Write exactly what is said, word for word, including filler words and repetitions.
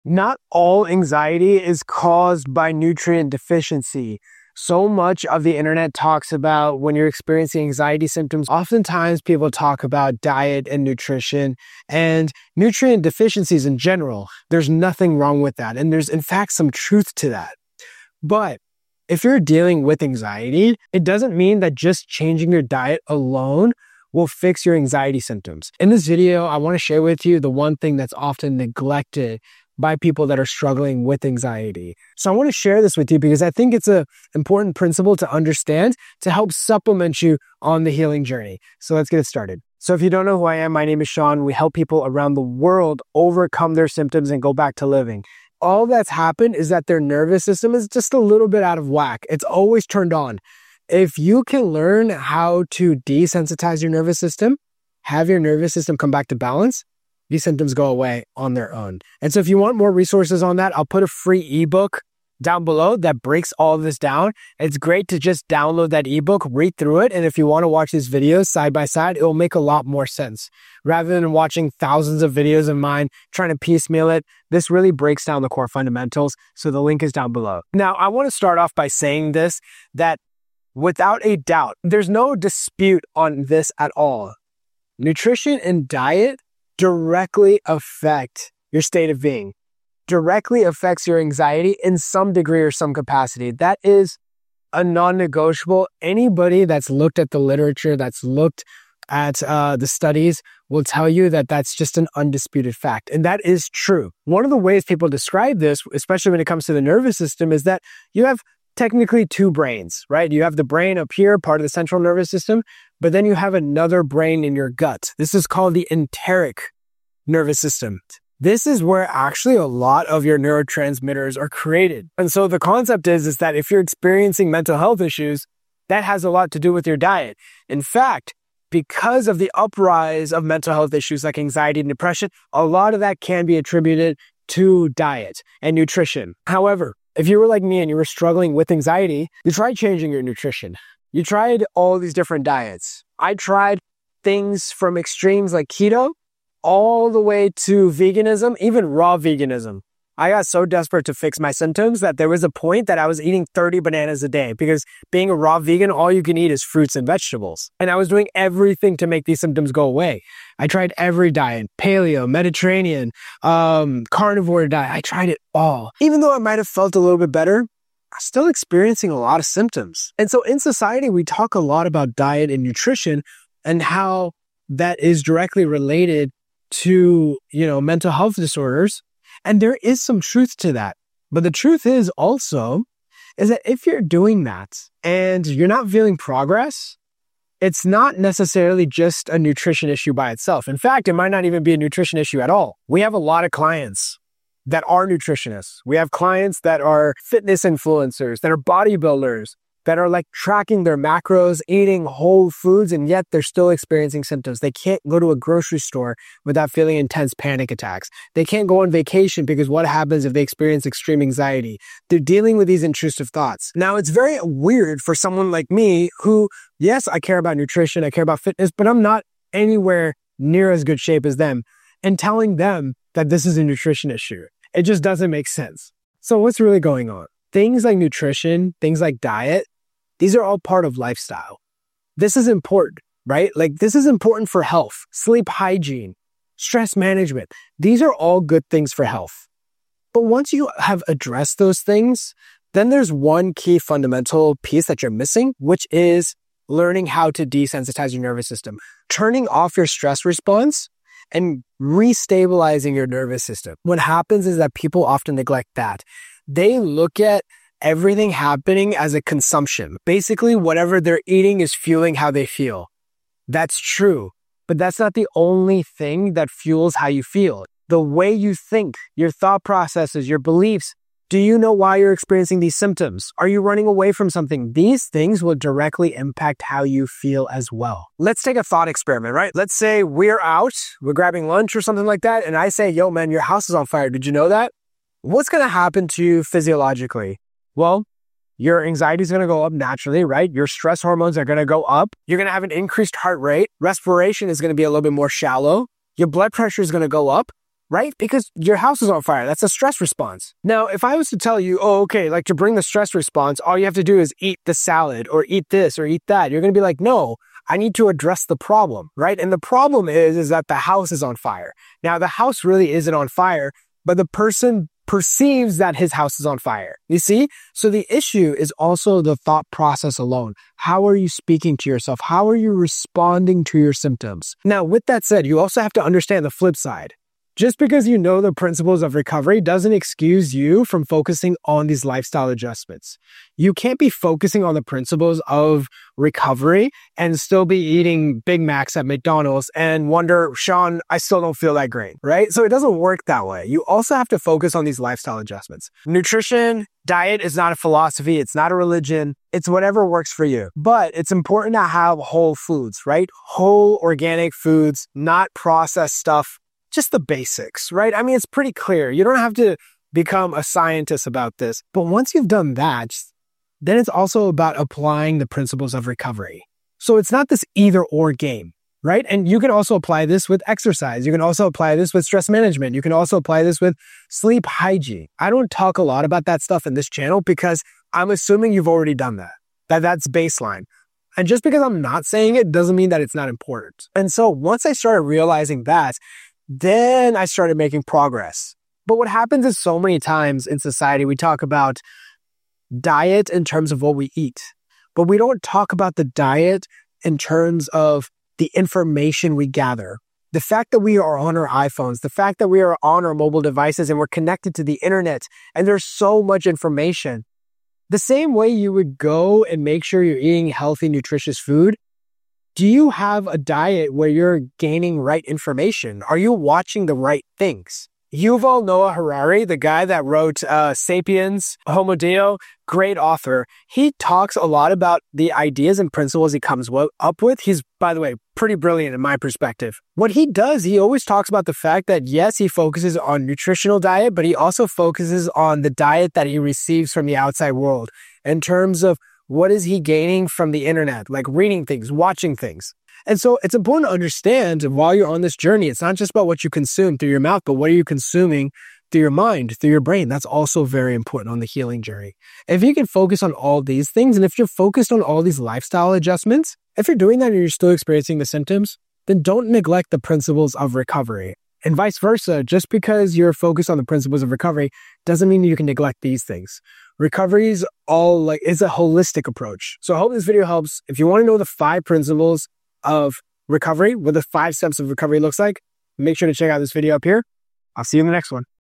Not all anxiety is caused by nutrient deficiency. So much of the internet talks about when you're experiencing anxiety symptoms, oftentimes people talk about diet and nutrition and nutrient deficiencies in general. There's nothing wrong with that. And there's in fact some truth to that. But if you're dealing with anxiety, it doesn't mean that just changing your diet alone will fix your anxiety symptoms. In this video, I want to share with you the one thing that's often neglected by people that are struggling with anxiety. So I want to share this with you because I think it's an important principle to understand to help supplement you on the healing journey. So let's get it started. So if you don't know who I am, my name is Sean. We help people around the world overcome their symptoms and go back to living. All that's happened is that their nervous system is just a little bit out of whack. It's always turned on. If you can learn how to desensitize your nervous system, have your nervous system come back to balance, these symptoms go away on their own. And so if you want more resources on that, I'll put a free ebook down below that breaks all of this down. It's great to just download that ebook, read through it, and if you want to watch these videos side by side, it will make a lot more sense. Rather than watching thousands of videos of mine, trying to piecemeal it, this really breaks down the core fundamentals, so the link is down below. Now, I want to start off by saying this, that without a doubt, there's no dispute on this at all. Nutrition and diet directly affect your state of being, directly affects your anxiety in some degree or some capacity. That is a non-negotiable. Anybody that's looked at the literature, that's looked at uh, the studies will tell you that that's just an undisputed fact. And that is true. One of the ways people describe this, especially when it comes to the nervous system, is that you have technically two brains, right? You have the brain up here, part of the central nervous system, but then you have another brain in your gut. This is called the enteric nervous system. This is where actually a lot of your neurotransmitters are created. And so the concept is, is that if you're experiencing mental health issues, that has a lot to do with your diet. In fact, because of the uprise of mental health issues like anxiety and depression, a lot of that can be attributed to diet and nutrition. However, if you were like me and you were struggling with anxiety, you tried changing your nutrition. You tried all these different diets. I tried things from extremes like keto all the way to veganism, even raw veganism. I got so desperate to fix my symptoms that there was a point that I was eating thirty bananas a day because being a raw vegan, all you can eat is fruits and vegetables. And I was doing everything to make these symptoms go away. I tried every diet, paleo, Mediterranean, um, carnivore diet. I tried it all. Even though I might have felt a little bit better, I'm still experiencing a lot of symptoms. And so in society, we talk a lot about diet and nutrition and how that is directly related to, you know, mental health disorders. And there is some truth to that. But the truth is also, is that if you're doing that and you're not feeling progress, it's not necessarily just a nutrition issue by itself. In fact, it might not even be a nutrition issue at all. We have a lot of clients that are nutritionists. We have clients that are fitness influencers, that are bodybuilders, that are like tracking their macros, eating whole foods, and yet they're still experiencing symptoms. They can't go to a grocery store without feeling intense panic attacks. They can't go on vacation because what happens if they experience extreme anxiety? They're dealing with these intrusive thoughts. Now, it's very weird for someone like me who, yes, I care about nutrition, I care about fitness, but I'm not anywhere near as good shape as them, and telling them that this is a nutrition issue. It just doesn't make sense. So what's really going on? Things like nutrition, things like diet, these are all part of lifestyle. This is important, right? Like this is important for health, sleep hygiene, stress management. These are all good things for health. But once you have addressed those things, then there's one key fundamental piece that you're missing, which is learning how to desensitize your nervous system, turning off your stress response and restabilizing your nervous system. What happens is that people often neglect that. They look at everything happening as a consumption. Basically, whatever they're eating is fueling how they feel. That's true, but that's not the only thing that fuels how you feel. The way you think, your thought processes, your beliefs. Do you know why you're experiencing these symptoms? Are you running away from something? These things will directly impact how you feel as well. Let's take a thought experiment, right? Let's say we're out, we're grabbing lunch or something like that, and I say, yo, man, your house is on fire. Did you know that? What's going to happen to you physiologically? Well, your anxiety is going to go up naturally, right? Your stress hormones are going to go up. You're going to have an increased heart rate. Respiration is going to be a little bit more shallow. Your blood pressure is going to go up. right? Because your house is on fire. That's a stress response. Now, if I was to tell you, oh, okay, like to bring the stress response, all you have to do is eat the salad or eat this or eat that. You're going to be like, no, I need to address the problem, right? And the problem is, is that the house is on fire. Now, the house really isn't on fire, but the person perceives that his house is on fire. You see? So the issue is also the thought process alone. How are you speaking to yourself? How are you responding to your symptoms? Now, with that said, you also have to understand the flip side. Just because you know the principles of recovery doesn't excuse you from focusing on these lifestyle adjustments. You can't be focusing on the principles of recovery and still be eating Big Macs at McDonald's and wonder, Sean, I still don't feel that great, right? So it doesn't work that way. You also have to focus on these lifestyle adjustments. Nutrition, diet is not a philosophy. It's not a religion. It's whatever works for you. But it's important to have whole foods, right? Whole organic foods, not processed stuff. Just the basics, right? I mean, it's pretty clear. You don't have to become a scientist about this. But once you've done that, then it's also about applying the principles of recovery. So it's not this either or game, right? And you can also apply this with exercise. You can also apply this with stress management. You can also apply this with sleep hygiene. I don't talk a lot about that stuff in this channel because I'm assuming you've already done that. That that's baseline. And just because I'm not saying it doesn't mean that it's not important. And so once I started realizing that, then I started making progress. But what happens is so many times in society, we talk about diet in terms of what we eat, but we don't talk about the diet in terms of the information we gather. The fact that we are on our iPhones, the fact that we are on our mobile devices and we're connected to the internet, and there's so much information. The same way you would go and make sure you're eating healthy, nutritious food, do you have a diet where you're gaining right information? Are you watching the right things? Yuval Noah Harari, the guy that wrote uh, Sapiens, Homo Deus, great author. He talks a lot about the ideas and principles he comes up with. He's, by the way, pretty brilliant in my perspective. What he does, he always talks about the fact that, yes, he focuses on nutritional diet, but he also focuses on the diet that he receives from the outside world in terms of what is he gaining from the internet, like reading things, watching things. And so it's important to understand while you're on this journey, it's not just about what you consume through your mouth, but what are you consuming through your mind, through your brain. That's also very important on the healing journey. If you can focus on all these things, and if you're focused on all these lifestyle adjustments, if you're doing that and you're still experiencing the symptoms, then don't neglect the principles of recovery. And vice versa, just because you're focused on the principles of recovery doesn't mean you can neglect these things. Recovery is all like is a holistic approach. So I hope this video helps. If you want to know the five principles of recovery, what the five steps of recovery looks like, make sure to check out this video up here. I'll see you in the next one.